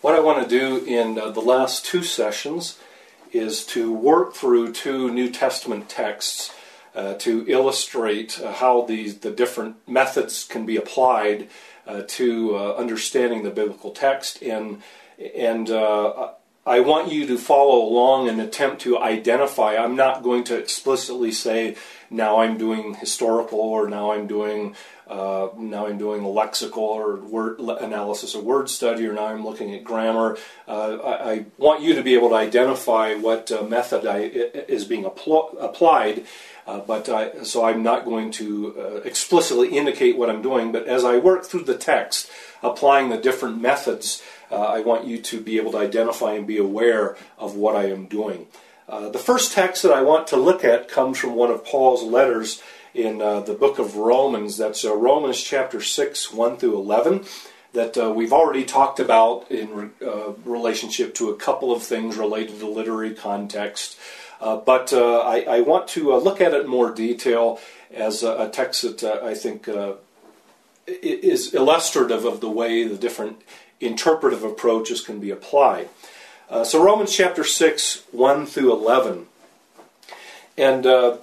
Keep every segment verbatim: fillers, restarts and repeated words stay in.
What I want to do in uh, the last two sessions is to work through two New Testament texts uh, to illustrate uh, how these the different methods can be applied uh, to uh, understanding the biblical text, and and uh, I want you to follow along and attempt to identify. I'm not going to explicitly say now I'm doing historical or now I'm doing uh, now I'm doing lexical or word analysis or word study or now I'm looking at grammar. Uh, I, I want you to be able to identify what uh, method I, is being appl- applied. Uh, but I, so I'm not going to uh, explicitly indicate what I'm doing. But as I work through the text, applying the different methods, uh, I want you to be able to identify and be aware of what I am doing. Uh, the first text that I want to look at comes from one of Paul's letters in uh, the book of Romans. That's uh, Romans chapter six, one through eleven, that uh, we've already talked about in re- uh, relationship to a couple of things related to literary context. Uh, but uh, I, I want to uh, look at it in more detail as a, a text that uh, I think uh, is illustrative of the way the different interpretive approaches can be applied. Uh, so Romans chapter six, one through eleven. And uh,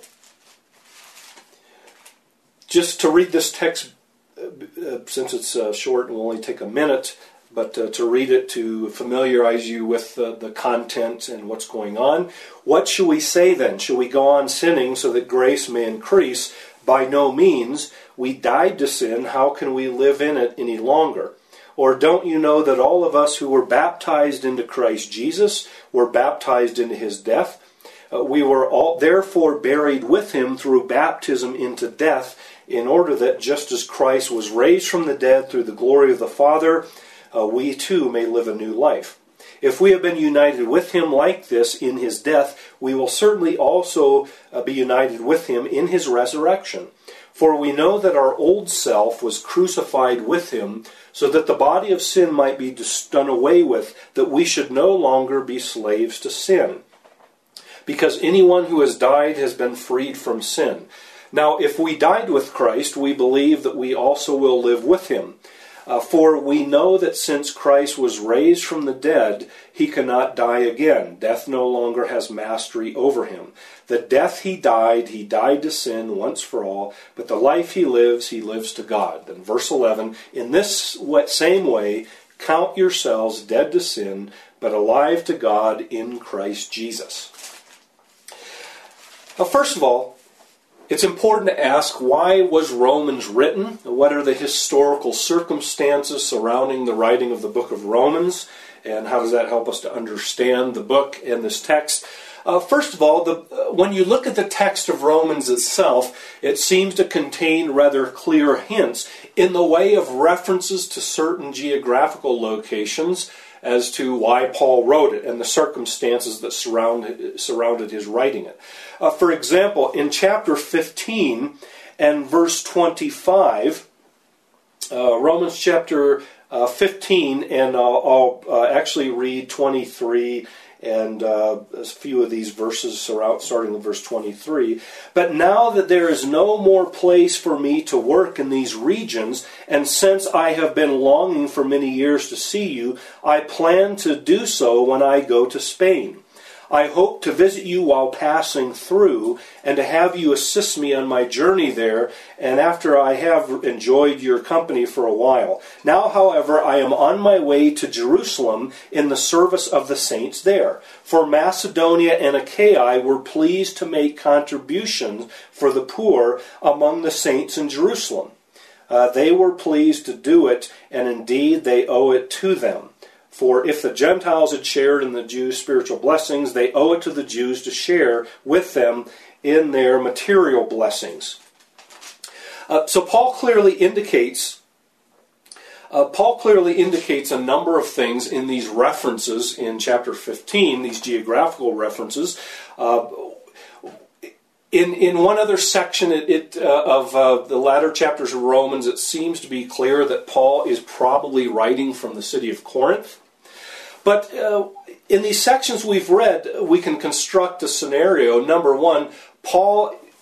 just to read this text, uh, since it's uh, short and will only take a minute, but uh, to read it to familiarize you with uh, the content and what's going on. What shall we say then? Shall we go on sinning so that grace may increase? By no means. We died to sin. How can we live in it any longer? Or don't you know that all of us who were baptized into Christ Jesus were baptized into his death? Uh, we were all therefore buried with him through baptism into death, in order that just as Christ was raised from the dead through the glory of the Father, Uh, we too may live a new life. If we have been united with him like this in his death, we will certainly also uh, be united with him in his resurrection. For we know that our old self was crucified with him, so that the body of sin might be done away with, that we should no longer be slaves to sin. Because anyone who has died has been freed from sin. Now, if we died with Christ, we believe that we also will live with him. Uh, for we know that since Christ was raised from the dead, he cannot die again. Death no longer has mastery over him. The death he died, he died to sin once for all, but the life he lives, he lives to God. Then verse eleven, in this same way, count yourselves dead to sin, but alive to God in Christ Jesus. Now, first of all, it's important to ask, why was Romans written? What are the historical circumstances surrounding the writing of the book of Romans? And how does that help us to understand the book and this text? Uh, first of all, the, uh, when you look at the text of Romans itself, it seems to contain rather clear hints in the way of references to certain geographical locations as to why Paul wrote it and the circumstances that surround, surrounded his writing it. Uh, for example, in chapter fifteen and verse twenty-five, uh, Romans chapter uh, fifteen, and I'll, I'll uh, actually read twenty-three and uh, a few of these verses starting with verse twenty-three. But now that there is no more place for me to work in these regions, and since I have been longing for many years to see you, I plan to do so when I go to Spain. I hope to visit you while passing through, and to have you assist me on my journey there, and after I have enjoyed your company for a while. Now, however, I am on my way to Jerusalem in the service of the saints there. For Macedonia and Achaia were pleased to make contributions for the poor among the saints in Jerusalem. Uh, they were pleased to do it, and indeed they owe it to them. For if the Gentiles had shared in the Jews' spiritual blessings, they owe it to the Jews to share with them in their material blessings. Uh, so Paul clearly indicates, uh, Paul clearly indicates a number of things in these references in chapter fifteen, these geographical references. Uh, in in one other section it, it uh, of uh, the latter chapters of Romans, it seems to be clear that Paul is probably writing from the city of Corinth. But uh, in these sections we've read, we can construct a scenario. Number one, Paul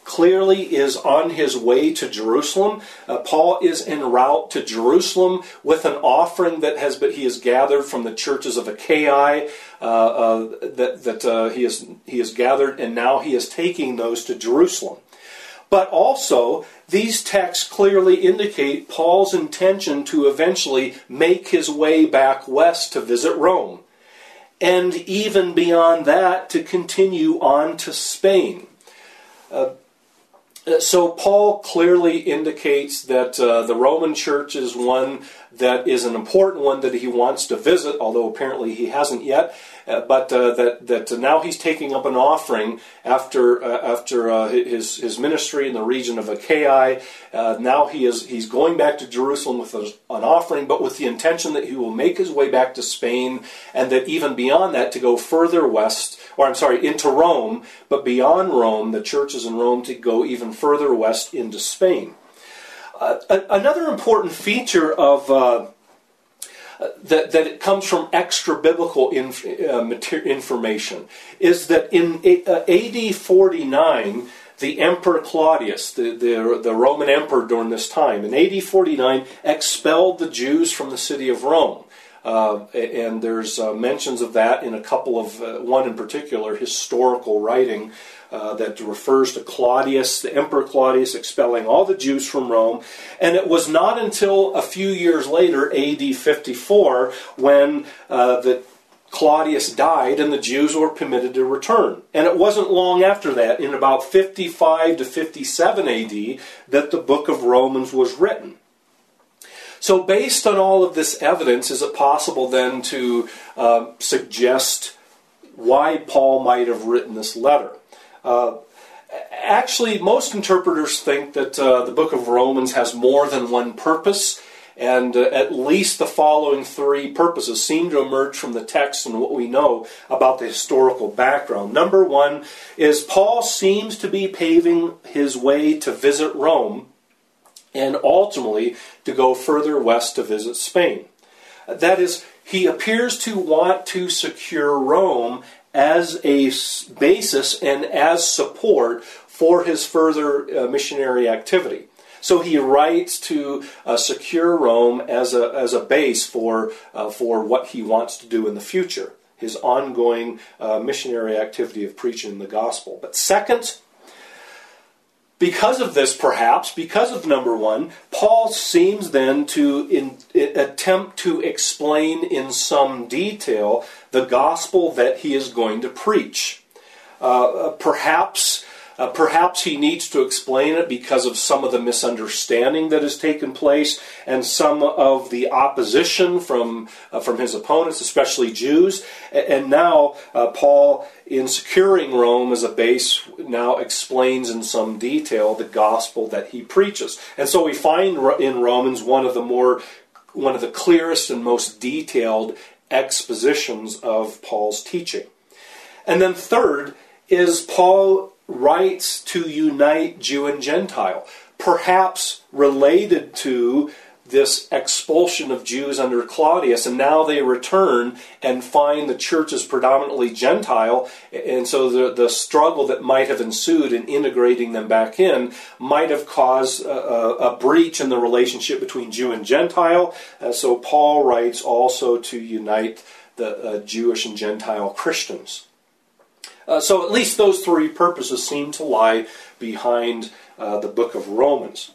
clearly is on his way to Jerusalem. Uh, Paul is en route to Jerusalem with an offering that has been, he has gathered from the churches of Achaia, uh, uh, that, that uh, he, has, he has gathered, and now he is taking those to Jerusalem. But also, these texts clearly indicate Paul's intention to eventually make his way back west to visit Rome. And even beyond that, to continue on to Spain. Uh, so Paul clearly indicates that uh, the Roman church is one that is an important one that he wants to visit, although apparently he hasn't yet. Uh, but uh, that that uh, now he's taking up an offering after uh, after uh, his his ministry in the region of Achaia. Uh, now he is he's going back to Jerusalem with a, an offering, but with the intention that he will make his way back to Spain, and that even beyond that to go further west, or I'm sorry, into Rome, but beyond Rome, the churches in Rome, to go even further west into Spain. Uh, another important feature of uh, that, that it comes from extra-biblical inf, uh, mater, information is that in uh, A D forty-nine, the Emperor Claudius, the, the, the Roman emperor during this time, in A D forty-nine, expelled the Jews from the city of Rome. Uh, and there's uh, mentions of that in a couple of, uh, one in particular, historical writing uh, that refers to Claudius, the Emperor Claudius, expelling all the Jews from Rome. And it was not until a few years later, A D fifty-four, when uh, the Claudius died and the Jews were permitted to return. And it wasn't long after that, in about fifty-five to fifty-seven A D, that the book of Romans was written. So based on all of this evidence, is it possible then to uh, suggest why Paul might have written this letter? Uh, actually, most interpreters think that uh, the book of Romans has more than one purpose, and uh, at least the following three purposes seem to emerge from the text and what we know about the historical background. Number one is Paul seems to be paving his way to visit Rome, and ultimately to go further west to visit Spain. That is, he appears to want to secure Rome as a basis and as support for his further uh, missionary activity. So he writes to uh, secure Rome as a as a base for uh, for what he wants to do in the future, his ongoing uh, missionary activity of preaching the gospel. But second, because of this, perhaps, because of number one, Paul seems then to in, in, attempt to explain in some detail the gospel that he is going to preach. Uh, perhaps, uh, perhaps he needs to explain it because of some of the misunderstanding that has taken place and some of the opposition from uh, from his opponents, especially Jews. And now uh, Paul, in securing Rome as a base, now explains in some detail the gospel that he preaches. And so we find in Romans one of the more, one of the clearest and most detailed expositions of Paul's teaching. And then third is Paul writes to unite Jew and Gentile, perhaps related to this expulsion of Jews under Claudius, and now they return and find the church is predominantly Gentile, and so the, the struggle that might have ensued in integrating them back in might have caused a, a, a breach in the relationship between Jew and Gentile. Uh, so Paul writes also to unite the uh, Jewish and Gentile Christians. Uh, so at least those three purposes seem to lie behind uh, the book of Romans.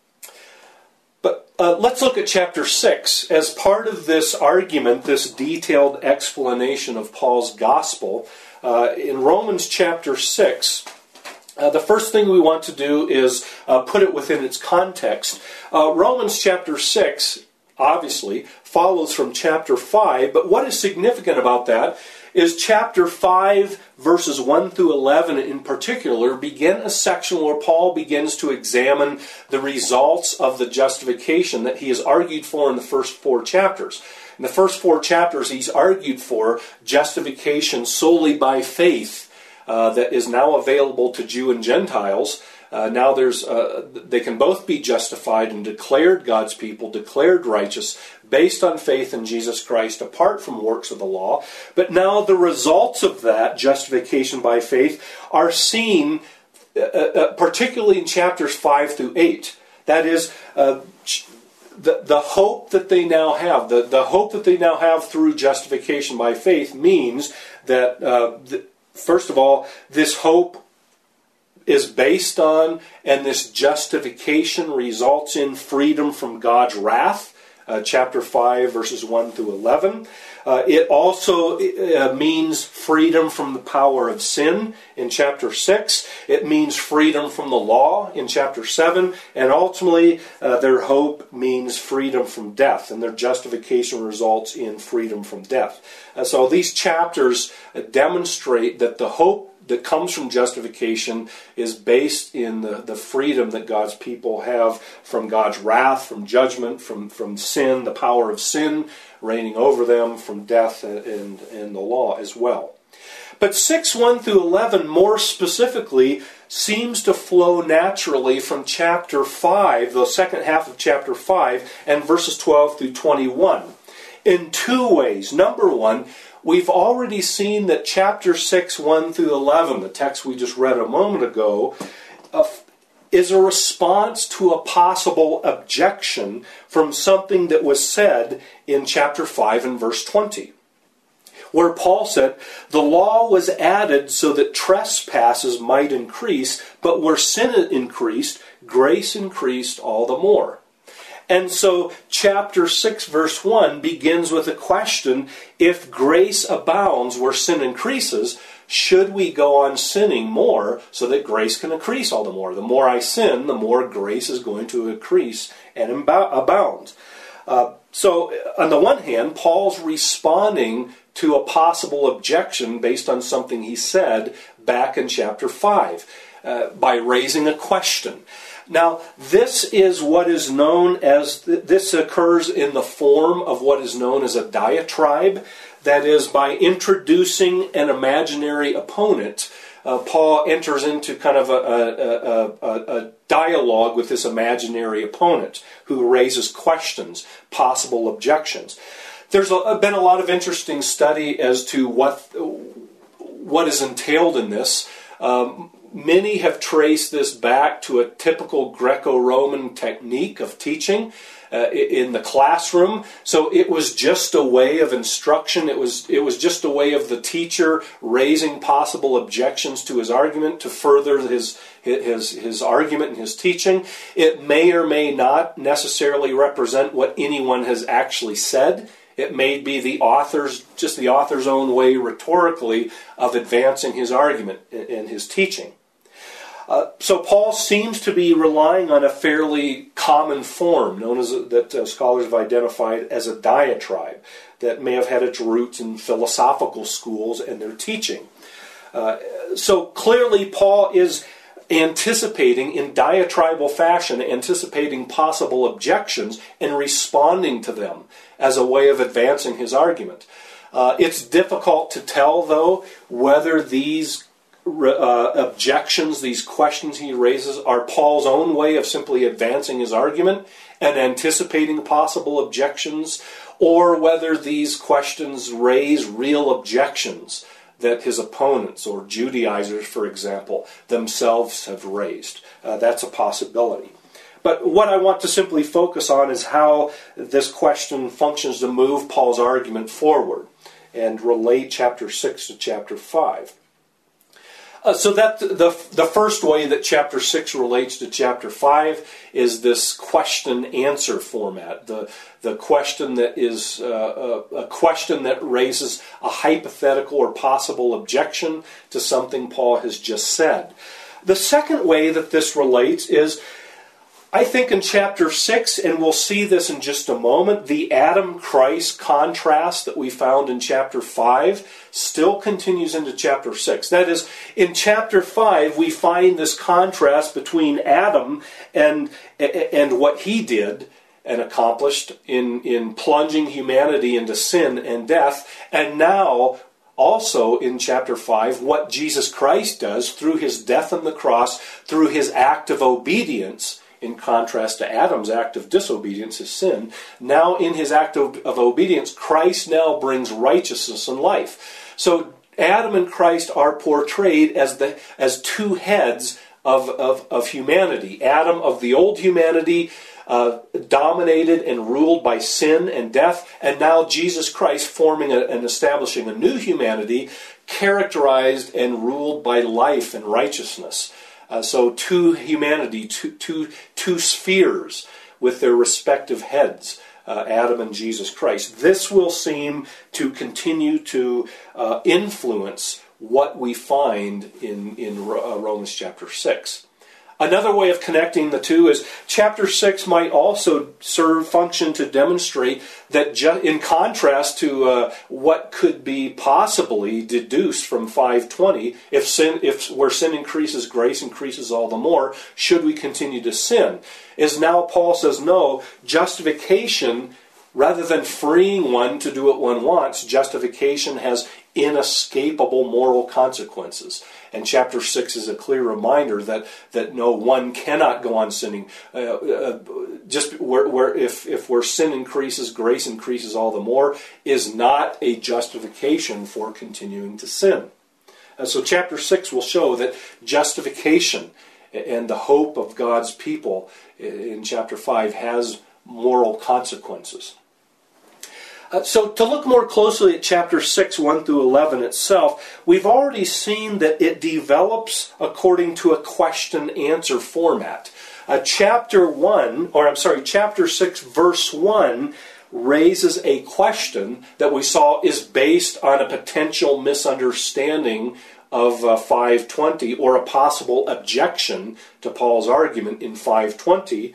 But uh, let's look at chapter six. As part of this argument, this detailed explanation of Paul's gospel, uh, in Romans chapter six, uh, the first thing we want to do is uh, put it within its context. Uh, Romans chapter six, obviously, follows from chapter five, but what is significant about that is chapter five, verses one through eleven in particular, begin a section where Paul begins to examine the results of the justification that he has argued for in the first four chapters. In the first four chapters, he's argued for justification solely by faith uh, that is now available to Jew and Gentiles. Uh, now there's, uh, they can both be justified and declared God's people, declared righteous, based on faith in Jesus Christ, apart from works of the law. But now the results of that justification by faith are seen uh, uh, particularly in chapters five through eight. That is, uh, the, the hope that they now have, the, the hope that they now have through justification by faith means that, uh, the, first of all, this hope is based on, and this justification results in freedom from God's wrath. Uh, chapter five, verses one through eleven. Uh, it also uh, means freedom from the power of sin in chapter six. It means freedom from the law in chapter seven. And ultimately, uh, their hope means freedom from death. And their justification results in freedom from death. Uh, so these chapters uh, demonstrate that the hope that comes from justification is based in the, the freedom that God's people have from God's wrath, from judgment, from, from sin, the power of sin reigning over them, from death and, and the law as well. But six, one through eleven, more specifically, seems to flow naturally from chapter five, the second half of chapter five, and verses twelve through twenty-one, in two ways. Number one, we've already seen that chapter six, one through eleven, the text we just read a moment ago, uh, is a response to a possible objection from something that was said in chapter five and verse twenty, where Paul said, the law was added so that trespasses might increase, but where sin increased, grace increased all the more. And so chapter six, verse one begins with a question: if grace abounds where sin increases, should we go on sinning more so that grace can increase all the more? The more I sin, the more grace is going to increase and abound. Uh, so on the one hand, Paul's responding to a possible objection based on something he said back in chapter five uh, by raising a question. Now, this is what is known as, this occurs in the form of what is known as a diatribe. That is, by introducing an imaginary opponent, uh, Paul enters into kind of a, a, a, a dialogue with this imaginary opponent who raises questions, possible objections. There's a, been a lot of interesting study as to what, what is entailed in this. Um, Many have traced this back to a typical Greco-Roman technique of teaching uh, in the classroom. So it was just a way of instruction. It was it was just a way of the teacher raising possible objections to his argument to further his his his argument and his teaching. It may or may not necessarily represent what anyone has actually said. It may be the author's, just the author's own way rhetorically of advancing his argument and his teaching. Uh, so Paul seems to be relying on a fairly common form known as that uh, scholars have identified as a diatribe that may have had its roots in philosophical schools and their teaching. Uh, so clearly Paul is anticipating in diatribal fashion, anticipating possible objections and responding to them as a way of advancing his argument. Uh, it's difficult to tell, though, whether these uh, objections, these questions he raises, are Paul's own way of simply advancing his argument and anticipating possible objections, or whether these questions raise real objections that his opponents, or Judaizers, for example, themselves have raised. Uh, that's a possibility. But what I want to simply focus on is how this question functions to move Paul's argument forward and relate chapter six to chapter five. Uh, so that the the first way that chapter six relates to chapter five is this question-answer format. The the question that is uh, a, a question that raises a hypothetical or possible objection to something Paul has just said. The second way that this relates is, I think in chapter six, and we'll see this in just a moment, the Adam-Christ contrast that we found in chapter five still continues into chapter six. That is, in chapter five, we find this contrast between Adam and, and what he did and accomplished in, in plunging humanity into sin and death, and now also in chapter five, what Jesus Christ does through his death on the cross, through his act of obedience, in contrast to Adam's act of disobedience, his sin. Now in his act of, of obedience, Christ now brings righteousness and life. So Adam and Christ are portrayed as the as two heads of, of, of humanity. Adam of the old humanity, uh, dominated and ruled by sin and death, and now Jesus Christ forming a, and establishing a new humanity characterized and ruled by life and righteousness. Uh, so two humanity, two, two, two spheres with their respective heads, uh, Adam and Jesus Christ. This will seem to continue to uh, influence what we find in, in uh, Romans chapter six. Another way of connecting the two is chapter six might also serve function to demonstrate that ju- in contrast to uh, what could be possibly deduced from five twenty, if sin, if where sin increases, grace increases all the more, should we continue to sin? Is now Paul says, no, justification, rather than freeing one to do what one wants, justification has inescapable moral consequences. And chapter six is a clear reminder that, that no, one cannot go on sinning. Uh, uh, just where, where if, if where sin increases, grace increases all the more, is not a justification for continuing to sin. And so chapter six will show that justification and the hope of God's people in chapter five has moral consequences. Uh, so to look more closely at chapter six, one through eleven itself, we've already seen that it develops according to a question-answer format. Uh, chapter one, or I'm sorry, chapter six, verse one, raises a question that we saw is based on a potential misunderstanding of uh, five twenty, or a possible objection to Paul's argument in five twenty,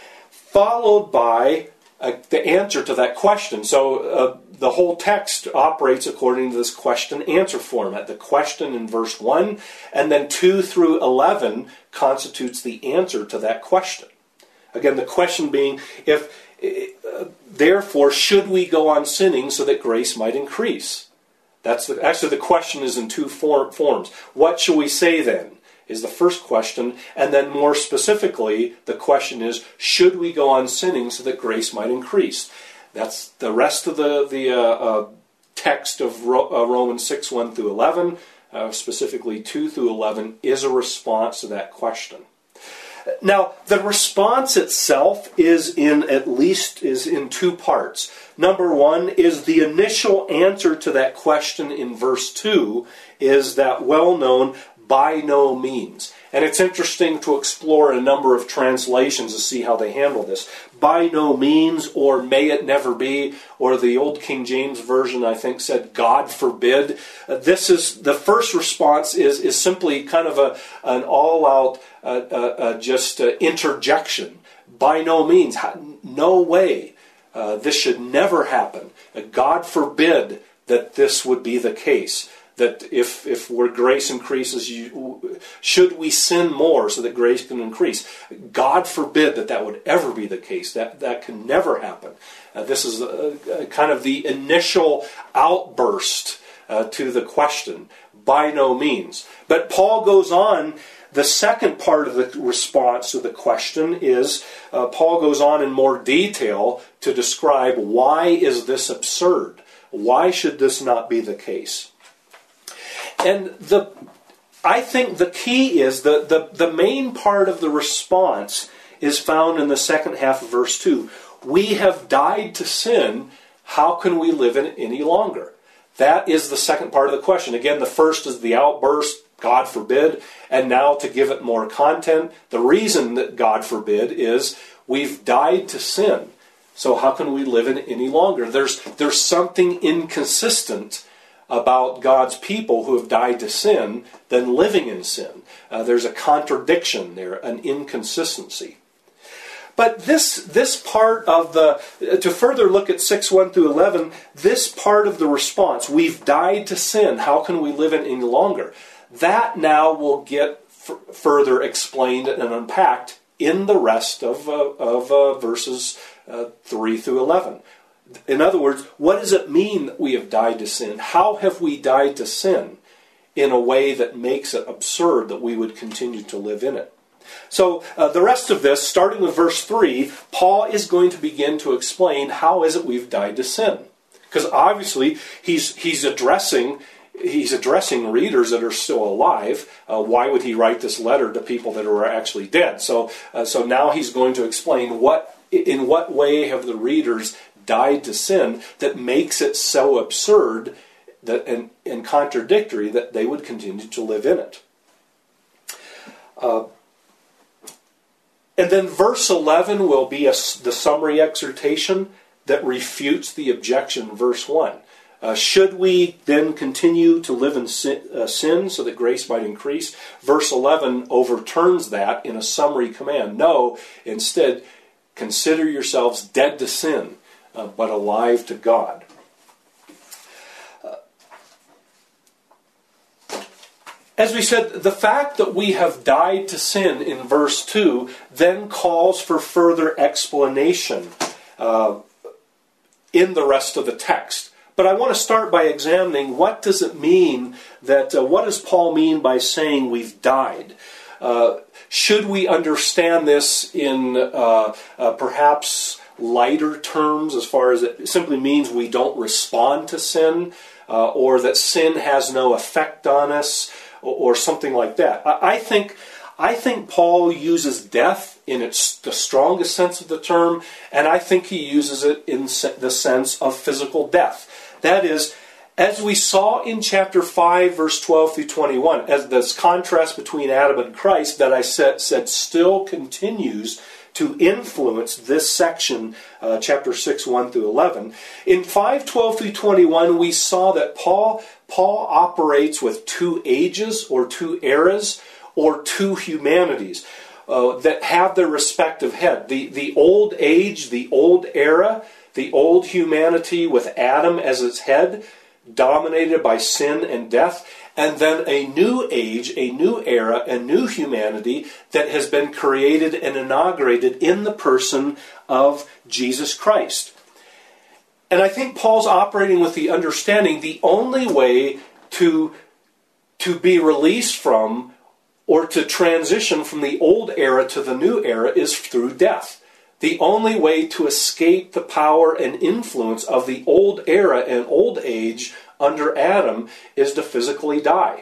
followed by Uh, the answer to that question. So uh, the whole text operates according to this question-answer format. The question in verse one, and then two through eleven constitutes the answer to that question. Again, the question being, if uh, therefore, should we go on sinning so that grace might increase? That's the, actually the question is in two form, forms. What shall we say then? Is the first question, and then more specifically, the question is, should we go on sinning so that grace might increase? That's the rest of the, the uh, uh, text of Ro- uh, Romans six, one through eleven, uh, specifically two through eleven, is a response to that question. Now, the response itself is in at least is in two parts. Number one is the initial answer to that question in verse two is that well-known by no means. And it's interesting to explore a number of translations to see how they handle this. By no means, or may it never be, or the old King James Version, I think, said, God forbid. Uh, this is, the first response is, is simply kind of a, an all-out uh, uh, uh, just uh, interjection. By no means. No way. Uh, this should never happen. Uh, God forbid that this would be the case. That if if where grace increases, you, should we sin more so that grace can increase? God forbid that that would ever be the case. That that can never happen. Uh, this is a, a kind of the initial outburst uh, to the question. By no means. But Paul goes on. The second part of the response to the question is uh, Paul goes on in more detail to describe why is this absurd? Why should this not be the case? And the, I think the key is, the, the, the main part of the response is found in the second half of verse two. We have died to sin, how can we live in it any longer? That is the second part of the question. Again, the first is the outburst, God forbid, and now to give it more content, the reason that God forbid is we've died to sin. So how can we live in it any longer? There's, there's something inconsistent about God's people who have died to sin than living in sin. Uh, there's a contradiction there, an inconsistency. But this this part of the, to further look at six, one through eleven, this part of the response, we've died to sin, how can we live in it any longer? That now will get f- further explained and unpacked in the rest of, uh, of uh, verses uh, three through eleven. In other words, what does it mean that we have died to sin? How have we died to sin in a way that makes it absurd that we would continue to live in it? So uh, the rest of this, starting with verse three, Paul is going to begin to explain how is it we've died to sin. Because obviously he's he's addressing he's addressing readers that are still alive. Uh, why would he write this letter to people that are actually dead? So, uh, so now he's going to explain what, in what way have the readers died to sin that makes it so absurd that and, and contradictory that they would continue to live in it. Uh, and then verse eleven will be a, the summary exhortation that refutes the objection in verse one. Uh, should we then continue to live in sin, uh, sin so that grace might increase? Verse eleven overturns that in a summary command. No, instead, consider yourselves dead to sin, uh, but alive to God. Uh, as we said, the fact that we have died to sin in verse two then calls for further explanation uh, in the rest of the text. But I want to start by examining what does it mean that, uh, what does Paul mean by saying we've died? Uh, should we understand this in uh, uh, perhaps lighter terms as far as it simply means we don't respond to sin, uh, or that sin has no effect on us, or, or something like that? I, I think I think Paul uses death in its the strongest sense of the term, and I think he uses it in se- the sense of physical death. That is, as we saw in chapter five, verse twelve through twenty-one, as this contrast between Adam and Christ that I said, said still continues to influence this section, uh, chapter six, one through eleven. In five, twelve through twenty-one, we saw that Paul, Paul operates with two ages, or two eras, or two humanities uh, that have their respective head. The, the old age, the old era, the old humanity with Adam as its head, dominated by sin and death, and then a new age, a new era, a new humanity that has been created and inaugurated in the person of Jesus Christ. And I think Paul's operating with the understanding the only way to, to be released from or to transition from the old era to the new era is through death. The only way to escape the power and influence of the old era and old age under Adam is to physically die.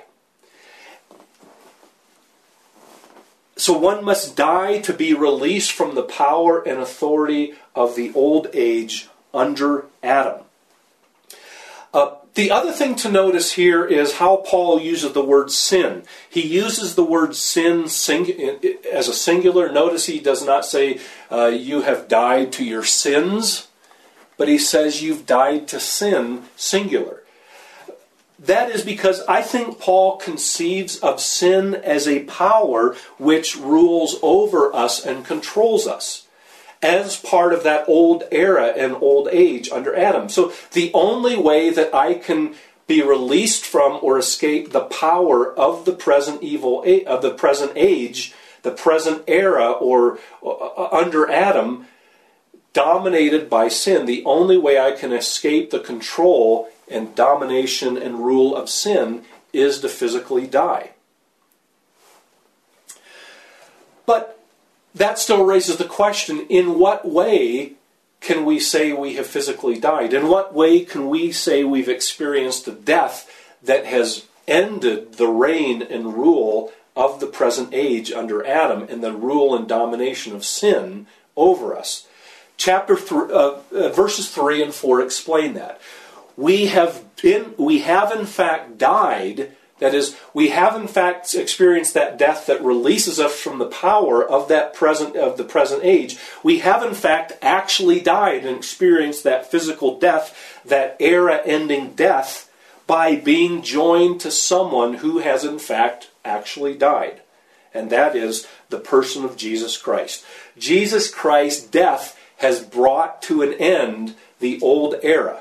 So one must die to be released from the power and authority of the old age under Adam. Uh, the other thing to notice here is how Paul uses the word sin. He uses the word sin sing- as a singular. Notice he does not say, uh, you have died to your sins, but he says you've died to sin, singular. That is because I think Paul conceives of sin as a power which rules over us and controls us, as part of that old era and old age under Adam. So the only way that I can be released from or escape the power of the present evil of the present age, the present era, or uh, under Adam, dominated by sin, the only way I can escape the control and domination and rule of sin is to physically die. But that still raises the question, in what way can we say we have physically died? In what way can we say we've experienced a death that has ended the reign and rule of the present age under Adam and the rule and domination of sin over us? Chapter th- uh, uh, verses three and four explain that. We have been, we have in fact died. That is, we have in fact experienced that death that releases us from the power of that present of the present age. We have in fact actually died and experienced that physical death, that era-ending death, by being joined to someone who has in fact actually died. And that is the person of Jesus Christ. Jesus Christ's death has brought to an end the old era.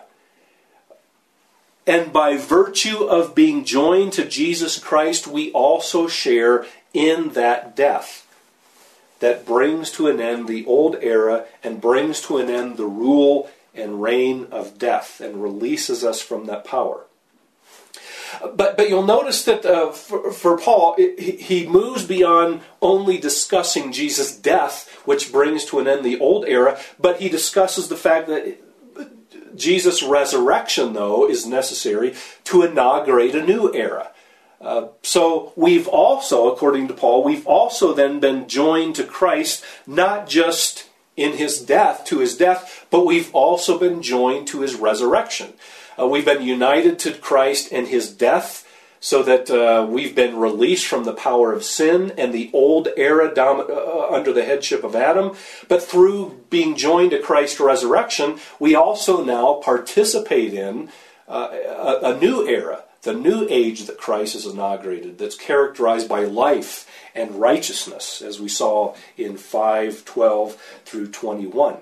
And by virtue of being joined to Jesus Christ, we also share in that death that brings to an end the old era and brings to an end the rule and reign of death and releases us from that power. But but you'll notice that uh, for, for Paul, it, he moves beyond only discussing Jesus' death, which brings to an end the old era, but he discusses the fact that Jesus' resurrection, though, is necessary to inaugurate a new era. Uh, so we've also, according to Paul, we've also then been joined to Christ, not just in his death, to his death, but we've also been joined to his resurrection. Uh, we've been united to Christ and his death, so that uh, we've been released from the power of sin and the old era dom- uh, under the headship of Adam. But through being joined to Christ's resurrection, we also now participate in uh, a, a new era, the new age that Christ has inaugurated, that's characterized by life and righteousness, as we saw in five twelve through twenty-one.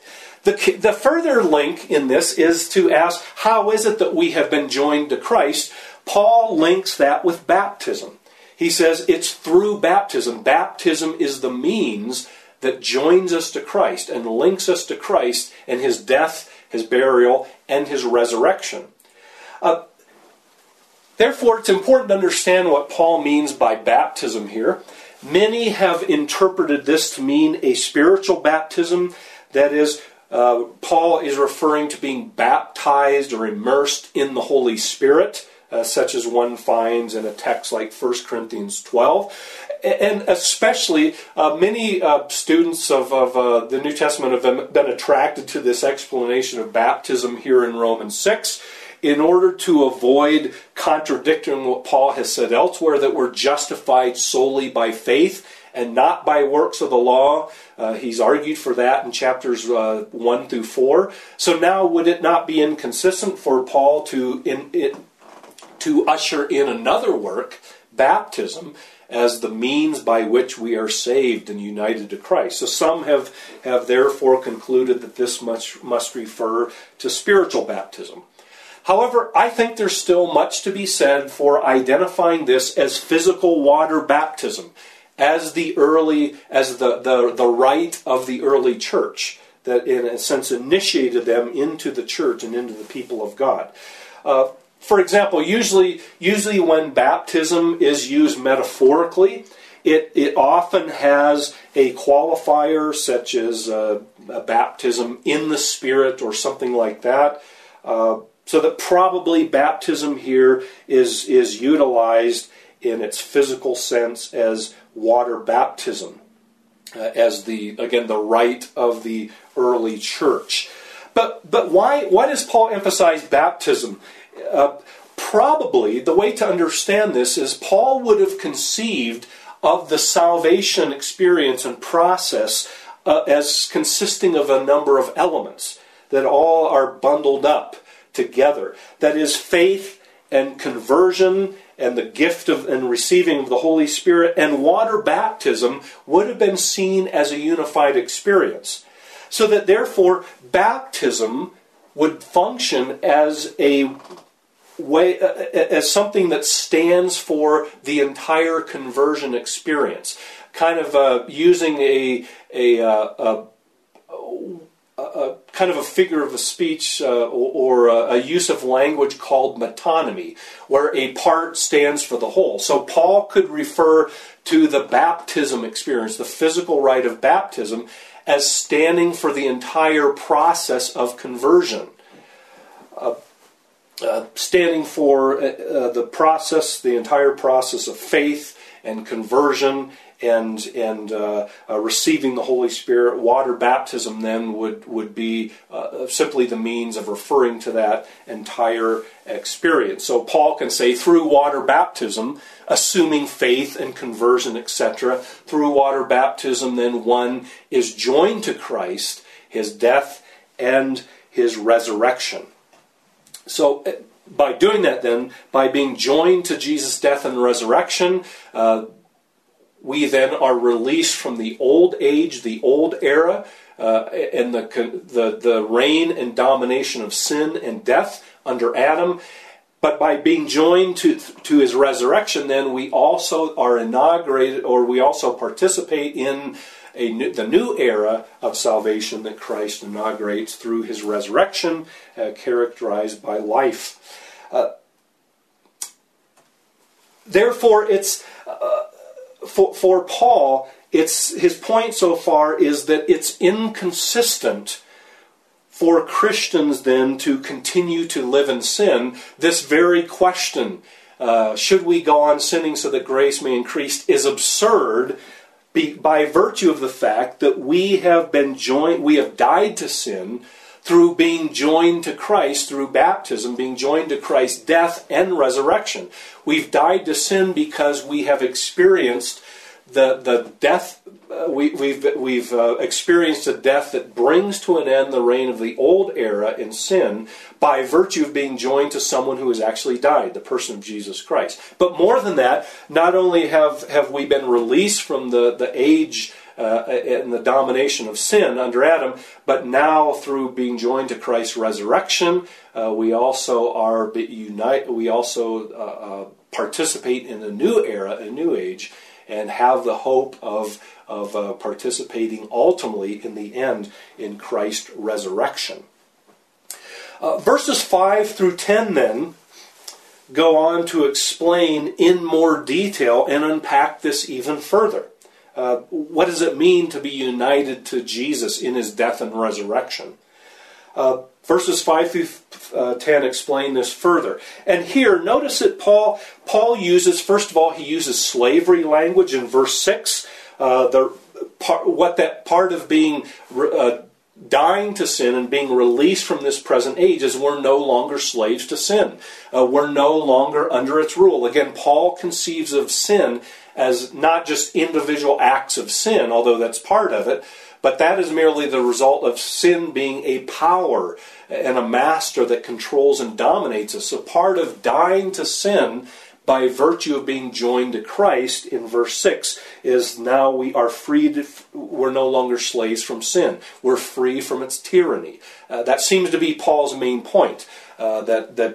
The, the further link in this is to ask, how is it that we have been joined to Christ? Paul links that with baptism. He says it's through baptism. Baptism is the means that joins us to Christ and links us to Christ and his death, his burial, and his resurrection. Uh, therefore, it's important to understand what Paul means by baptism here. Many have interpreted this to mean a spiritual baptism. That is, uh, Paul is referring to being baptized or immersed in the Holy Spirit, Uh, such as one finds in a text like First Corinthians twelve. And especially, uh, many uh, students of, of uh, the New Testament have been attracted to this explanation of baptism here in Romans six in order to avoid contradicting what Paul has said elsewhere, that we're justified solely by faith and not by works of the law. Uh, he's argued for that in chapters uh, one through four. So now would it not be inconsistent for Paul to in it, to usher in another work, baptism, as the means by which we are saved and united to Christ? So some have, have therefore concluded that this must, must refer to spiritual baptism. However, I think there's still much to be said for identifying this as physical water baptism, as the early, as the, the, the rite of the early church, that in a sense initiated them into the church and into the people of God. Uh, For example, usually usually when baptism is used metaphorically, it, it often has a qualifier such as uh, a baptism in the Spirit or something like that. Uh, so that probably baptism here is, is utilized in its physical sense as water baptism, uh, as the, again, the rite of the early church. But, but why, why does Paul emphasize baptism? Uh, probably the way to understand this is Paul would have conceived of the salvation experience and process uh, as consisting of a number of elements that all are bundled up together. That is, faith and conversion and the gift of and receiving of the Holy Spirit and water baptism would have been seen as a unified experience. So that therefore baptism would function as a way, as something that stands for the entire conversion experience, kind of uh, using a a, a, a, a kind of a figure of a speech uh, or, or a, a use of language called metonymy, where a part stands for the whole. So Paul could refer to the baptism experience, the physical rite of baptism, as standing for the entire process of conversion. Uh, uh, standing for uh, the process, the entire process of faith and conversion and and uh, uh, receiving the Holy Spirit. Water baptism then would, would be uh, simply the means of referring to that entire experience. So Paul can say through water baptism, assuming faith and conversion, et cetera, through water baptism then one is joined to Christ, his death and his resurrection. So by doing that then, by being joined to Jesus' death and resurrection, uh, we then are released from the old age, the old era, uh, and the, the the reign and domination of sin and death under Adam. But by being joined to to his resurrection, then we also are inaugurated, or we also participate in a new, the new era of salvation that Christ inaugurates through his resurrection, uh, characterized by life. Uh, therefore, it's uh, for for Paul, it's his point so far is that it's inconsistent for Christians then to continue to live in sin, this very question, uh, should we go on sinning so that grace may increase, is absurd be, by virtue of the fact that we have been joined, we have died to sin through being joined to Christ, through baptism, being joined to Christ's death and resurrection. We've died to sin because we have experienced the the death. Uh, we, we've we've uh, experienced a death that brings to an end the reign of the old era in sin by virtue of being joined to someone who has actually died, the person of Jesus Christ. But more than that, not only have have we been released from the the age Uh, and the domination of sin under Adam, but now through being joined to Christ's resurrection, uh, we also are unite. We also uh, uh, participate in a new era, a new age, and have the hope of of uh, participating ultimately in the end in Christ's resurrection. Uh, verses five through ten then go on to explain in more detail and unpack this even further. Uh, what does it mean to be united to Jesus in his death and resurrection? Uh, verses five through ten explain this further. And here, notice that Paul Paul uses, first of all, he uses slavery language in verse six. Uh, the part, what that part of being uh, dying to sin and being released from this present age is we're no longer slaves to sin. Uh, we're no longer under its rule. Again, Paul conceives of sin as not just individual acts of sin, although that's part of it, but that is merely the result of sin being a power and a master that controls and dominates us. So part of dying to sin by virtue of being joined to Christ in verse six is now we are freed, we're no longer slaves from sin. We're free from its tyranny. Uh, that seems to be Paul's main point, uh, that that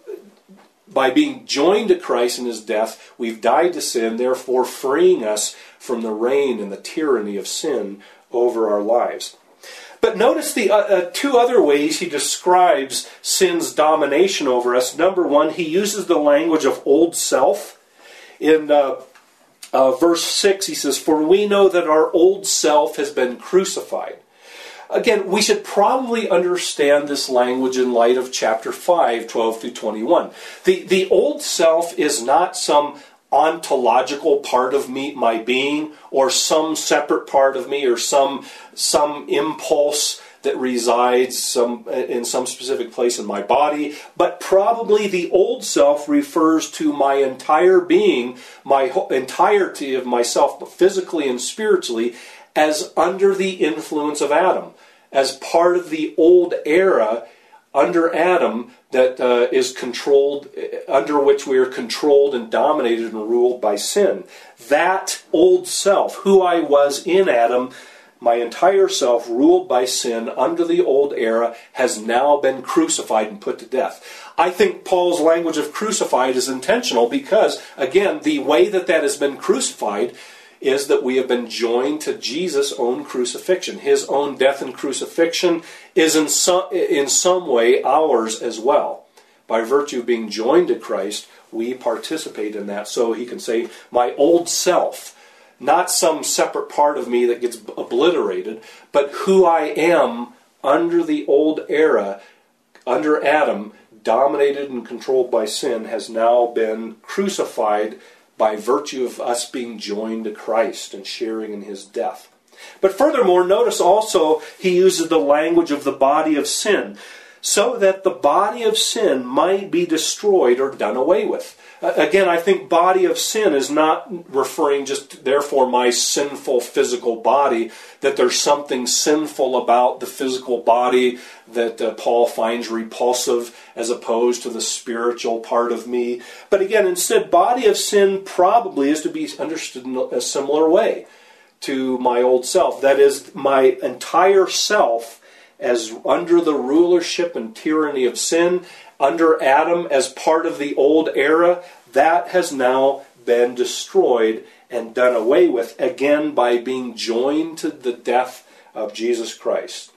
by being joined to Christ in his death, we've died to sin, therefore freeing us from the reign and the tyranny of sin over our lives. But notice the uh, uh, two other ways he describes sin's domination over us. Number one, he uses the language of old self. In uh, uh, verse six, he says, "For we know that our old self has been crucified." Again, we should probably understand this language in light of chapter five, twelve through twenty-one. The, the old self is not some ontological part of me, my being, or some separate part of me, or some, some impulse that resides some, in some specific place in my body, but probably the old self refers to my entire being, my entirety of myself, physically and spiritually, as under the influence of Adam, as part of the old era under Adam that uh, is controlled, under which we are controlled and dominated and ruled by sin. That old self, who I was in Adam, my entire self ruled by sin under the old era, has now been crucified and put to death. I think Paul's language of crucified is intentional because, again, the way that that has been crucified is that we have been joined to Jesus' own crucifixion. His own death and crucifixion is in some, in some way ours as well. By virtue of being joined to Christ, we participate in that. So he can say, my old self, not some separate part of me that gets obliterated, but who I am under the old era, under Adam, dominated and controlled by sin, has now been crucified by virtue of us being joined to Christ and sharing in his death. But furthermore, notice also he uses the language of the body of sin, so that the body of sin might be destroyed or done away with. Uh, again, I think body of sin is not referring just, therefore, my sinful physical body, that there's something sinful about the physical body that uh, Paul finds repulsive as opposed to the spiritual part of me. But again, instead, body of sin probably is to be understood in a similar way to my old self. That is, my entire self as under the rulership and tyranny of sin, under Adam as part of the old era, that has now been destroyed and done away with, again by being joined to the death of Jesus Christ.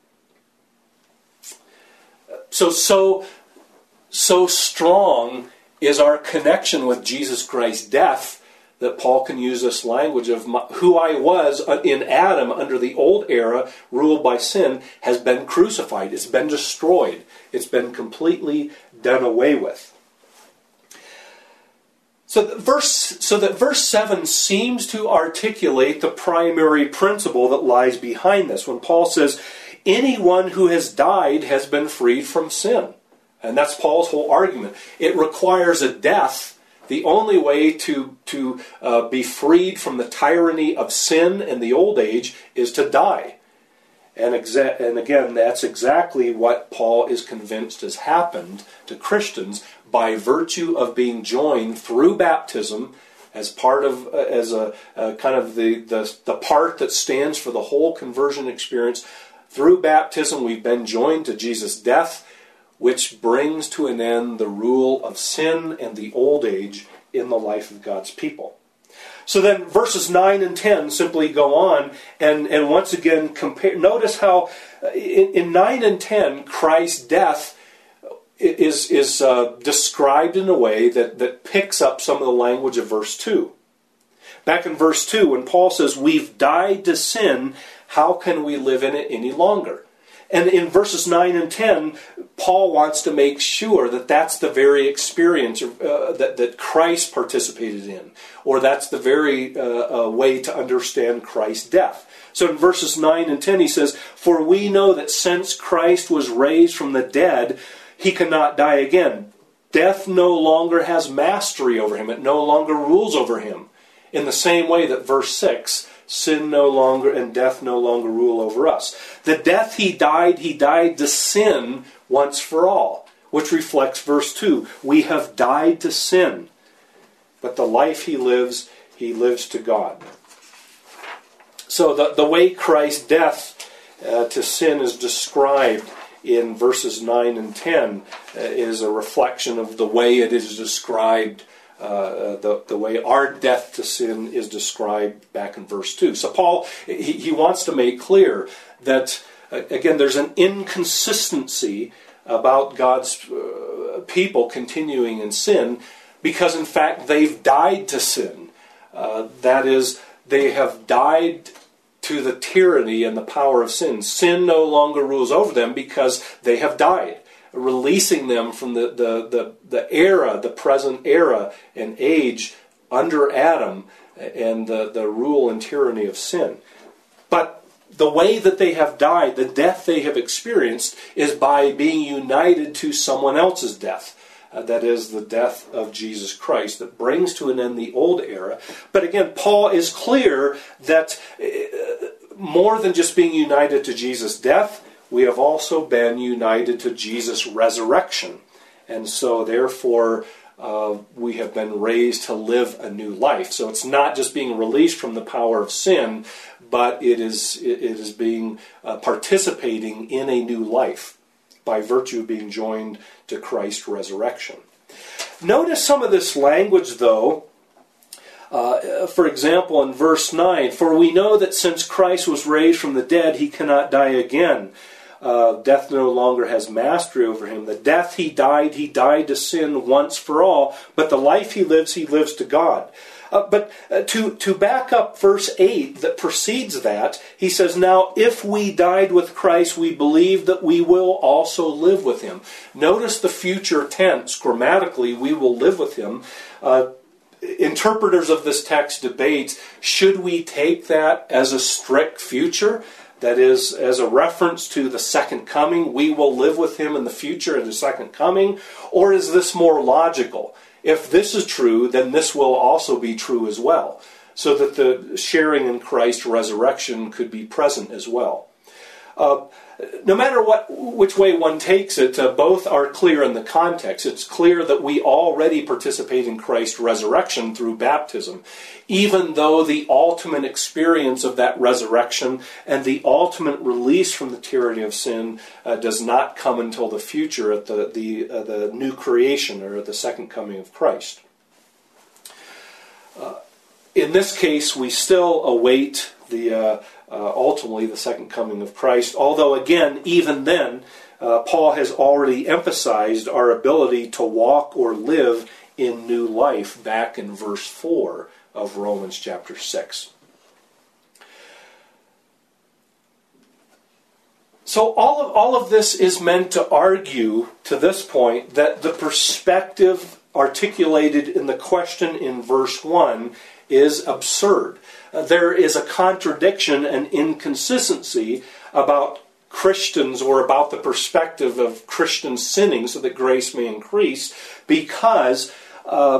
So, so, so strong is our connection with Jesus Christ's death that Paul can use this language of my, who I was in Adam under the old era, ruled by sin, has been crucified. It's been destroyed. It's been completely done away with. So that verse, so that verse seven seems to articulate the primary principle that lies behind this. When Paul says, anyone who has died has been freed from sin. And that's Paul's whole argument. It requires a death. The only way to, to uh, be freed from the tyranny of sin in the old age is to die. And, exa- and again, that's exactly what Paul is convinced has happened to Christians by virtue of being joined through baptism as part of, uh, as a uh, kind of the, the, the part that stands for the whole conversion experience. Through baptism, we've been joined to Jesus' death, which brings to an end the rule of sin and the old age in the life of God's people. So then verses nine and ten simply go on and, and once again compare. Notice how in, in nine and ten, Christ's death is, is uh, described in a way that, that picks up some of the language of verse two. Back in verse two, when Paul says, we've died to sin, how can we live in it any longer? And in verses nine and ten, Paul wants to make sure that that's the very experience uh, that, that Christ participated in, or that's the very uh, uh, way to understand Christ's death. So in verses nine and ten he says, for we know that since Christ was raised from the dead, he cannot die again. Death no longer has mastery over him. It no longer rules over him. In the same way that verse six, sin no longer and death no longer rule over us. The death he died, he died to sin once for all, which reflects verse two. We have died to sin, but the life he lives, he lives to God. So the, the way Christ's death uh, to sin is described in verses nine and ten uh, is a reflection of the way it is described Uh, the, the way our death to sin is described back in verse two. So Paul, he, he wants to make clear that, uh, again, there's an inconsistency about God's uh, people continuing in sin because, in fact, they've died to sin. Uh, that is, they have died to the tyranny and the power of sin. Sin no longer rules over them because they have died, releasing them from the, the, the, the era, the present era and age under Adam and the, the rule and tyranny of sin. But the way that they have died, the death they have experienced, is by being united to someone else's death. Uh, that is the death of Jesus Christ that brings to an end the old era. But again, Paul is clear that uh, more than just being united to Jesus' death, we have also been united to Jesus' resurrection. And so, therefore, uh, we have been raised to live a new life. So it's not just being released from the power of sin, but it is it is being uh, participating in a new life by virtue of being joined to Christ's resurrection. Notice some of this language, though. Uh, for example, in verse nine, for we know that since Christ was raised from the dead, he cannot die again. Uh, death no longer has mastery over him. The death he died, he died to sin once for all, but the life he lives, he lives to God. Uh, but uh, to, to back up verse eight that precedes that, he says, now if we died with Christ, we believe that we will also live with him. Notice the future tense. Grammatically, we will live with him. Uh, interpreters of this text debate, should we take that as a strict future? That is, as a reference to the second coming, we will live with him in the future in the second coming? Or is this more logical? If this is true, then this will also be true as well, so that the sharing in Christ's resurrection could be present as well. Uh, no matter what, which way one takes it, uh, both are clear in the context. It's clear that we already participate in Christ's resurrection through baptism, even though the ultimate experience of that resurrection and the ultimate release from the tyranny of sin uh, does not come until the future at the the, uh, the new creation or at the second coming of Christ. Uh, in this case, we still await the uh, uh, ultimately the second coming of Christ. Although, again, even then, uh, Paul has already emphasized our ability to walk or live in new life back in verse four of Romans chapter six. So all of, all of this is meant to argue, to this point, that the perspective articulated in the question in verse one is absurd. Uh, there is a contradiction and inconsistency about Christians, or about the perspective of Christians sinning so that grace may increase, because uh,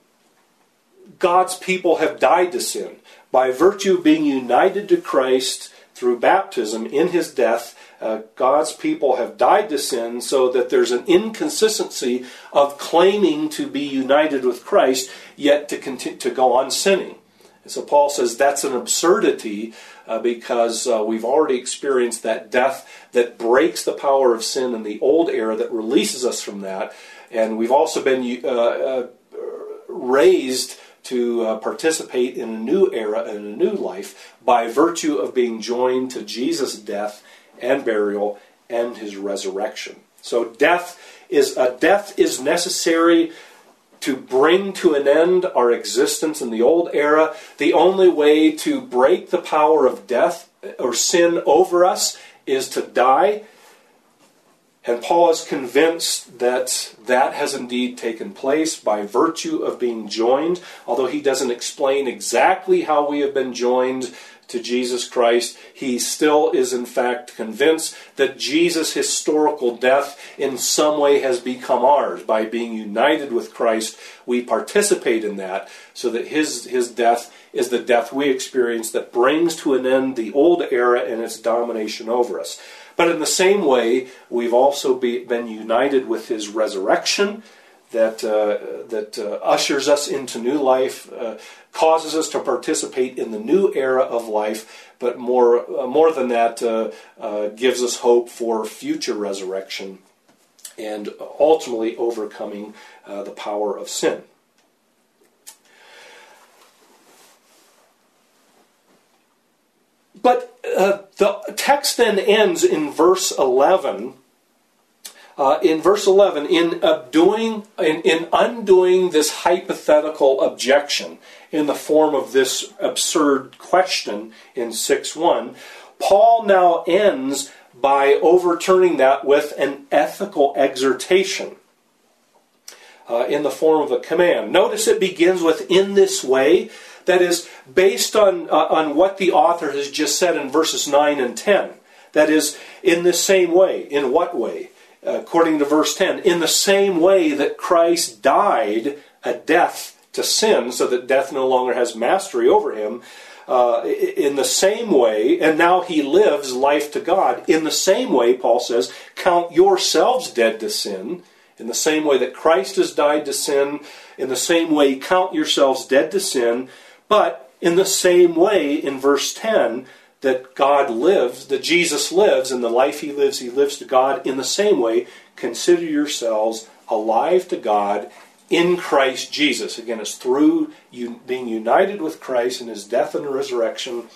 God's people have died to sin. By virtue of being united to Christ through baptism in His death, uh, God's people have died to sin, so that there's an inconsistency of claiming to be united with Christ, yet to continue to go on sinning. And so Paul says that's an absurdity, uh, because uh, we've already experienced that death that breaks the power of sin in the old era, that releases us from that. And we've also been uh, uh, raised to uh, participate in a new era and a new life by virtue of being joined to Jesus' death and burial and His resurrection. So death is a death is necessary to bring to an end our existence in the old era. The only way to break the power of death or sin over us is to die. And Paul is convinced that that has indeed taken place by virtue of being joined, although he doesn't explain exactly how we have been joined to Jesus Christ. He still is in fact convinced that Jesus' historical death in some way has become ours. By being united with Christ, we participate in that, so that his, his death is the death we experience that brings to an end the old era and its domination over us. But in the same way, we've also be, been united with His resurrection, that uh, that uh, ushers us into new life, uh, causes us to participate in the new era of life, but more uh, more than that, uh, uh, gives us hope for future resurrection and ultimately overcoming uh, the power of sin. But uh, the text then ends in verse eleven. Uh, in verse eleven, in doing, in, in undoing this hypothetical objection in the form of this absurd question in six one, Paul now ends by overturning that with an ethical exhortation uh, in the form of a command. Notice it begins with "in this way." That is based on, uh, on what the author has just said in verses nine and ten. That is, in the same way. In what way? Uh, according to verse ten. In the same way that Christ died a death to sin, so that death no longer has mastery over Him. Uh, in the same way, and now He lives life to God. In the same way, Paul says, count yourselves dead to sin. In the same way that Christ has died to sin, in the same way, count yourselves dead to sin. But in the same way, in verse ten, that God lives, that Jesus lives, and the life He lives, He lives to God. In the same way, consider yourselves alive to God in Christ Jesus. Again, it's through you being united with Christ in His death and resurrection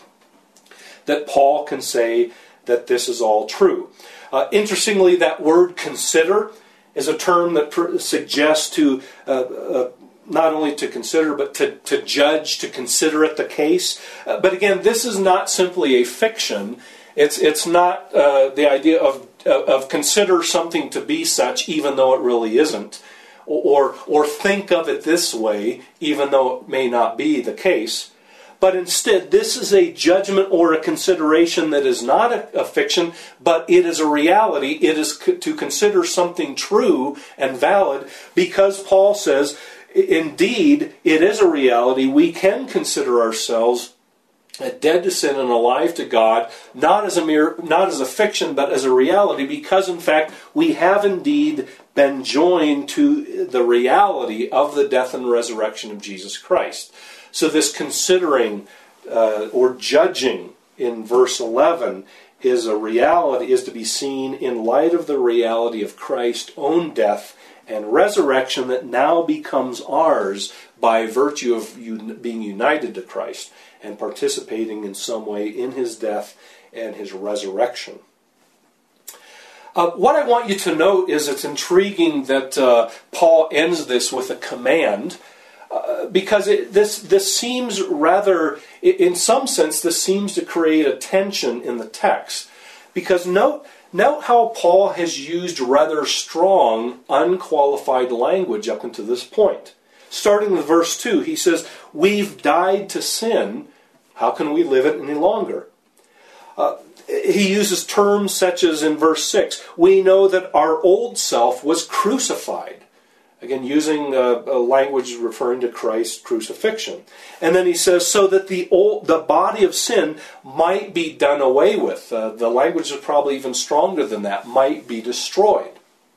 that Paul can say that this is all true. Uh, interestingly, that word "consider" is a term that pr- suggests to uh, uh, not only to consider, but to, to judge, to consider it the case. Uh, but again, this is not simply a fiction. It's it's not uh, the idea of of consider something to be such, even though it really isn't, or or think of it this way, even though it may not be the case. But instead, this is a judgment or a consideration that is not a, a fiction, but it is a reality. It is c- to consider something true and valid, because Paul says, indeed, it is a reality. We can consider ourselves dead to sin and alive to God, not as a mere, not as a fiction, but as a reality, because in fact we have indeed been joined to the reality of the death and resurrection of Jesus Christ. So this considering uh, or judging in verse eleven is a reality, is to be seen in light of the reality of Christ's own death and resurrection that now becomes ours by virtue of un- being united to Christ and participating in some way in His death and His resurrection. Uh, what I want you to note is it's intriguing that uh, Paul ends this with a command. Uh, because it, this this seems rather, in some sense, this seems to create a tension in the text. Because note, note how Paul has used rather strong, unqualified language up until this point. Starting with verse two, he says, "We've died to sin. How can we live it any longer?" Uh, he uses terms such as in verse six, "We know that our old self was crucified." Again, using uh, a language referring to Christ's crucifixion. And then he says, so that the old, the body of sin might be done away with. Uh, the language is probably even stronger than that, might be destroyed.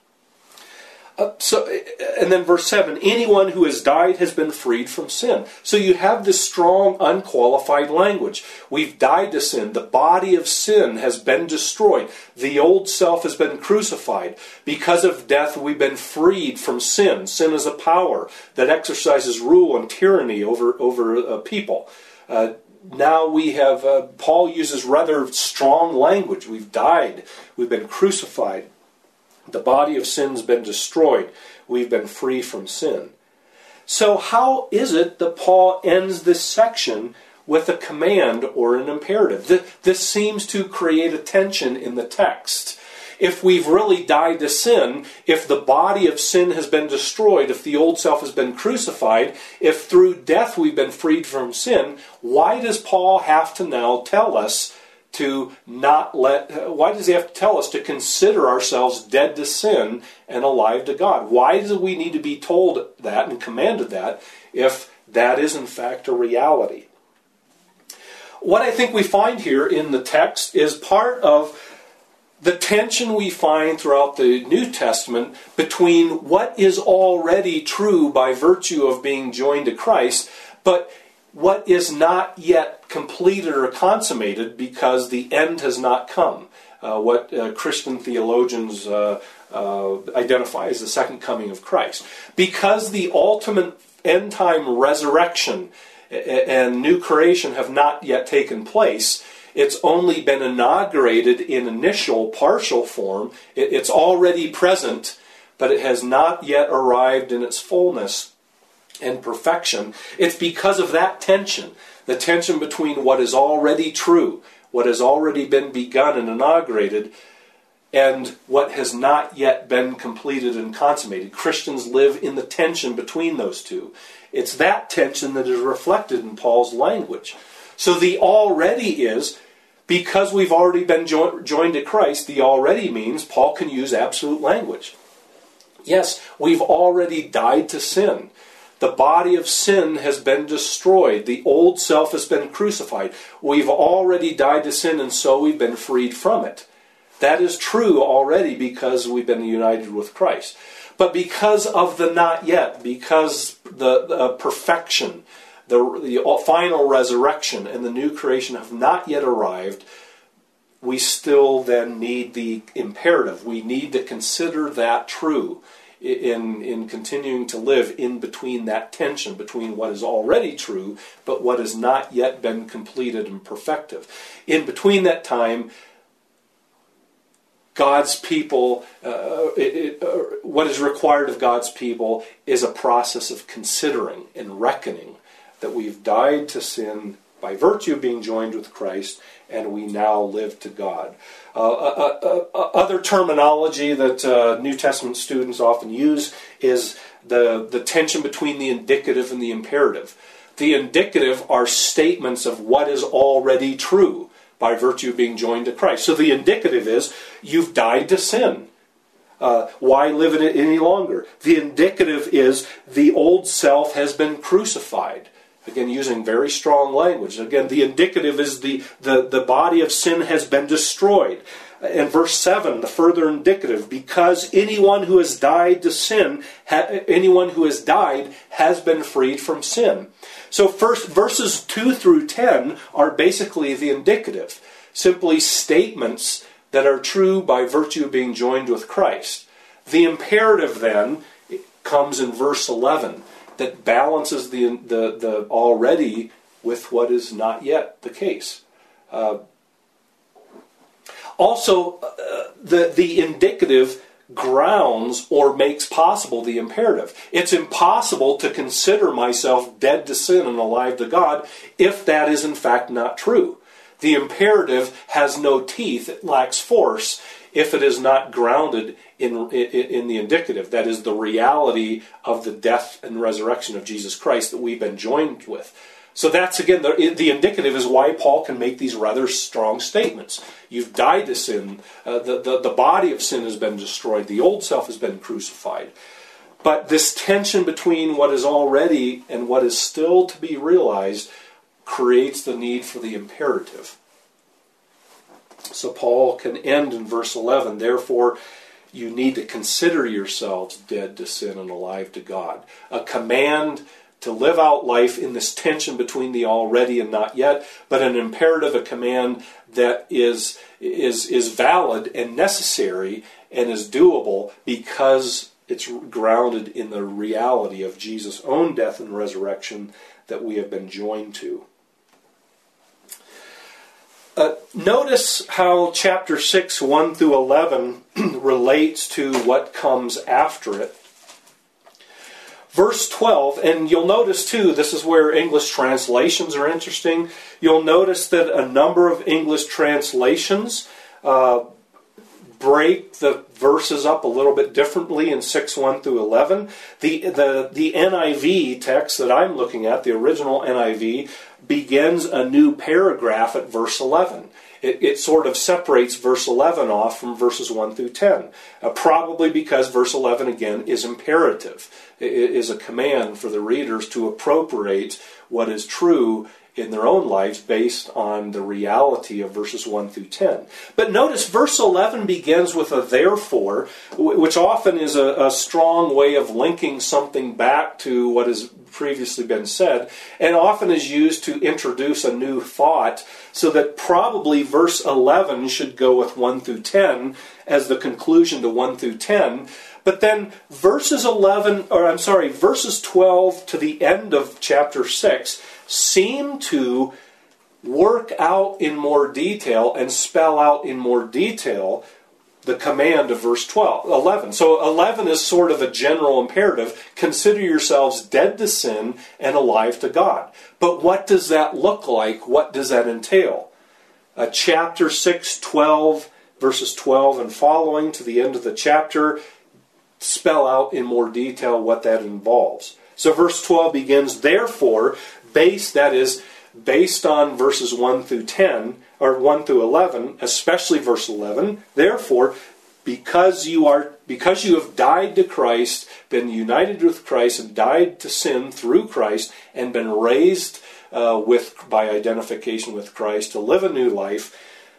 Uh, so, and then verse seven, anyone who has died has been freed from sin. So you have this strong, unqualified language. We've died to sin. The body of sin has been destroyed. The old self has been crucified. Because of death, we've been freed from sin. Sin is a power that exercises rule and tyranny over, over uh, people. Uh, now we have, uh, Paul uses rather strong language. We've died. We've been crucified. The body of sin's been destroyed. We've been free from sin. So how is it that Paul ends this section with a command or an imperative? This seems to create a tension in the text. If we've really died to sin, if the body of sin has been destroyed, if the old self has been crucified, if through death we've been freed from sin, why does Paul have to now tell us to not let, why does he have to tell us to consider ourselves dead to sin and alive to God? Why do we need to be told that and commanded that if that is in fact a reality? What I think we find here in the text is part of the tension we find throughout the New Testament between what is already true by virtue of being joined to Christ, but what is not yet completed or consummated because the end has not come. Uh, what uh, Christian theologians uh, uh, identify as the second coming of Christ. Because the ultimate end-time resurrection and new creation have not yet taken place, it's only been inaugurated in initial, partial form. It's already present, but it has not yet arrived in its fullness and perfection. It's because of that tension, the tension between what is already true, what has already been begun and inaugurated, and what has not yet been completed and consummated. Christians live in the tension between those two. It's that tension that is reflected in Paul's language. So the already is, because we've already been jo- joined to Christ, the already means Paul can use absolute language. Yes, we've already died to sin. The body of sin has been destroyed. The old self has been crucified. We've already died to sin, and so we've been freed from it. That is true already because we've been united with Christ. But because of the not yet, because the, the perfection, the, the final resurrection, and the new creation have not yet arrived, we still then need the imperative. We need to consider that true in in continuing to live in between that tension between what is already true but what has not yet been completed and perfected. In between that time, God's people, uh, it, it, uh, what is required of God's people is a process of considering and reckoning that we've died to sin by virtue of being joined with Christ, and we now live to God. Uh, uh, uh, uh, other terminology that uh, New Testament students often use is the, the tension between the indicative and the imperative. The indicative are statements of what is already true by virtue of being joined to Christ. So the indicative is, you've died to sin. Uh, why live in it any longer? The indicative is, the old self has been crucified. Again, using very strong language. Again, the indicative is the, the, the body of sin has been destroyed. And verse seven, the further indicative, because anyone who has died to sin, ha, anyone who has died has been freed from sin. So first, verses two through ten are basically the indicative. Simply statements that are true by virtue of being joined with Christ. The imperative then comes in verse eleven. That balances the, the the already with what is not yet the case. Uh, also, uh, the the indicative grounds or makes possible the imperative. It's impossible to consider myself dead to sin and alive to God if that is in fact not true. The imperative has no teeth, it lacks force, if it is not grounded in, in, in the indicative, that is the reality of the death and resurrection of Jesus Christ that we've been joined with. So that's, again, the, the indicative is why Paul can make these rather strong statements. You've died to sin. Uh, the, the, the body of sin has been destroyed. The old self has been crucified. But this tension between what is already and what is still to be realized creates the need for the imperative. So Paul can end in verse eleven, therefore you need to consider yourselves dead to sin and alive to God. A command to live out life in this tension between the already and not yet, but an imperative, a command that is, is, is valid and necessary and is doable because it's grounded in the reality of Jesus' own death and resurrection that we have been joined to. Uh, notice how chapter six, one through eleven relates to what comes after it. Verse twelve, and you'll notice too, this is where English translations are interesting. You'll notice that a number of English translations uh, break the verses up a little bit differently in six, one through eleven. The, the, the N I V text that I'm looking at, the original N I V, begins a new paragraph at verse eleven. It, it sort of separates verse eleven off from verses one through ten. Uh, probably because verse eleven, again, is imperative. It is a command for the readers to appropriate what is true in their own lives based on the reality of verses one through ten. But notice verse eleven begins with a therefore, which often is a, a strong way of linking something back to what has previously been said, and often is used to introduce a new thought, so that probably verse eleven should go with one through ten as the conclusion to one through ten. But then verses eleven, or I'm sorry, verses twelve to the end of chapter six seem to work out in more detail and spell out in more detail the command of verse twelve, eleven. So eleven is sort of a general imperative. Consider yourselves dead to sin and alive to God. But what does that look like? What does that entail? Uh, chapter six, twelve, verses twelve and following to the end of the chapter spell out in more detail what that involves. So verse twelve begins, therefore, based, that is, based on verses one through ten, or one through eleven, especially verse eleven, therefore, because you are because you have died to Christ, been united with Christ, and died to sin through Christ, and been raised uh, with by identification with Christ to live a new life,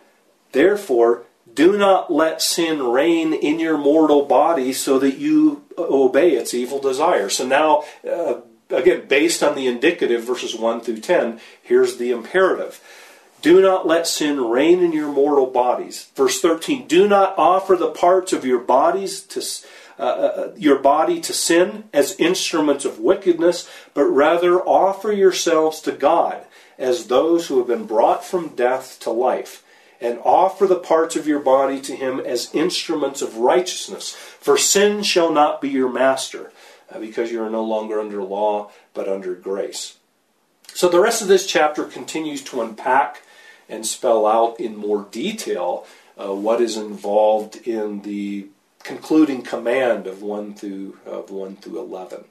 therefore, do not let sin reign in your mortal body so that you obey its evil desire. So now, uh, again, based on the indicative, verses one through ten, here's the imperative. Do not let sin reign in your mortal bodies. Verse thirteen, do not offer the parts of your bodies to uh, uh, your body to sin as instruments of wickedness, but rather offer yourselves to God as those who have been brought from death to life, and offer the parts of your body to Him as instruments of righteousness. For sin shall not be your master, uh, because you are no longer under law, but under grace. So the rest of this chapter continues to unpack and spell out in more detail uh, what is involved in the concluding command of one through of one through eleven.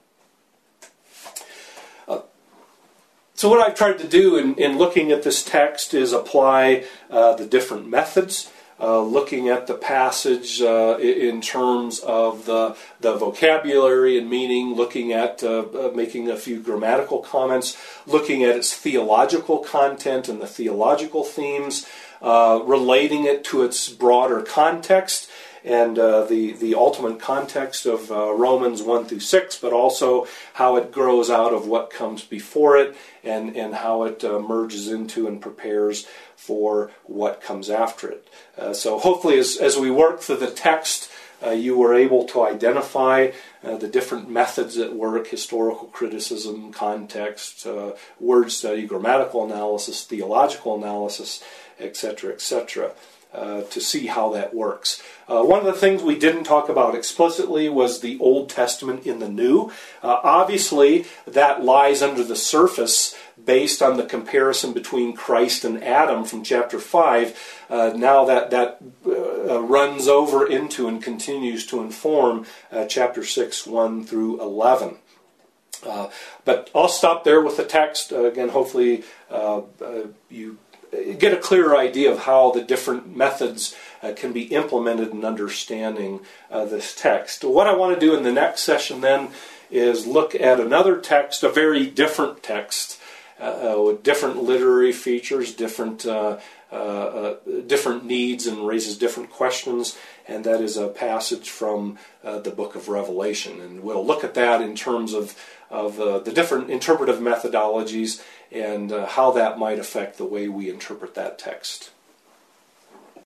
Uh, so what I've tried to do in, in looking at this text is apply uh, the different methods. Uh, looking at the passage uh, in terms of the, the vocabulary and meaning, looking at uh, uh, making a few grammatical comments, looking at its theological content and the theological themes, uh, relating it to its broader context and uh, the, the ultimate context of uh, Romans one through six, but also how it grows out of what comes before it and, and how it uh, merges into and prepares for what comes after it. Uh, so hopefully as, as we work through the text, uh, you were able to identify uh, the different methods at work: historical criticism, context, uh, word study, grammatical analysis, theological analysis, et cetera, et cetera. uh, to see how that works. Uh, one of the things we didn't talk about explicitly was the Old Testament in the New. Uh, obviously, that lies under the surface based on the comparison between Christ and Adam from chapter five. Uh, now that that uh, runs over into and continues to inform uh, chapter six, one through eleven. Uh, but I'll stop there with the text. Uh, again, hopefully uh, uh, you get a clearer idea of how the different methods uh, can be implemented in understanding uh, this text. What I want to do in the next session then is look at another text, a very different text, uh, uh, with different literary features, different uh, uh, uh, different needs, and raises different questions, and that is a passage from uh, the book of Revelation. And we'll look at that in terms of of uh, the different interpretive methodologies and uh, how that might affect the way we interpret that text.